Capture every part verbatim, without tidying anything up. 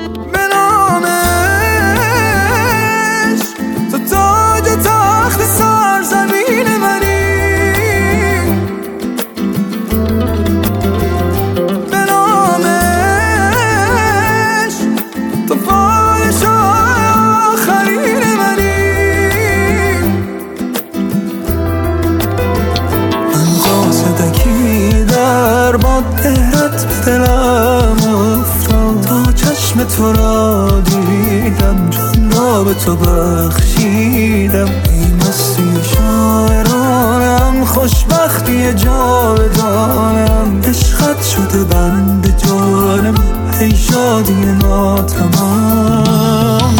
به نامش تو تاج و تخت سرزمین منی، به نامش تو پادشاه آخرین منی. من قاصدکی در باد دهرت به دلم افتاد، تا چشم تو را دیدم جان را به تو بخشیدم. ای مستی شاعرانم، خوشبختی جاودانم، عشقت شده بند جانم، ای شادی ناتمام.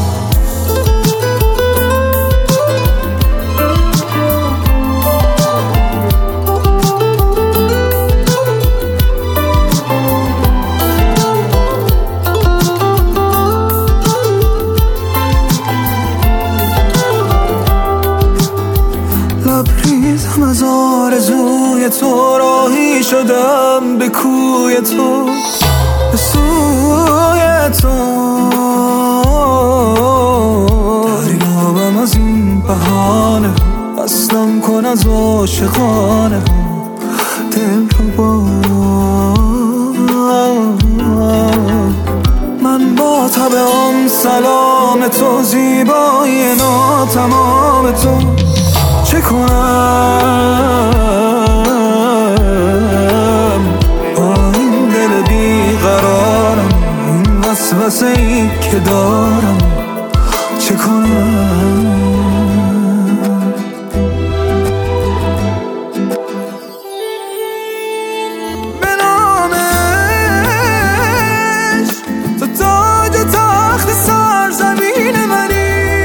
لبریزم از آرزوی تو، راهی شدم به کوی تو، به سوی تو. دریابم از این بهانه، اصلم کن از عاشقانه، دل رو با من با طبعم سلام تو، زیبایی ناتمام تو. چه کنم با این دل بیقرارم، این وسوسه ای که دارم، چه کنم؟ به نامش تو تاج و تخت سرزمین منی،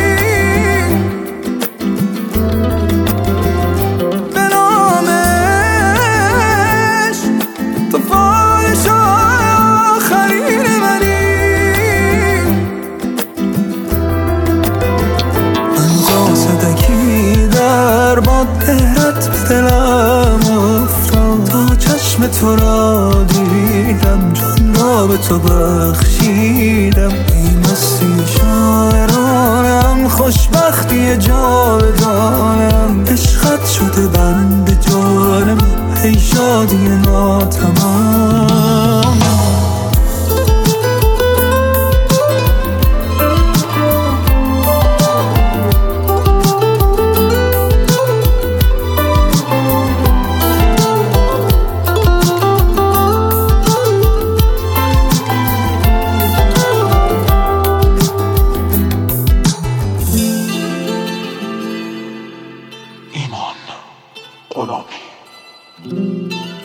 دهرت به دلم افتاد، تا چشم تو را دیدم جان را به تو بخشیدم. ای مستی شاعرانم، خوشبختی جاودانم، عشقت شده بند جانم، ای شادی ناتمام. ایمان غلامی.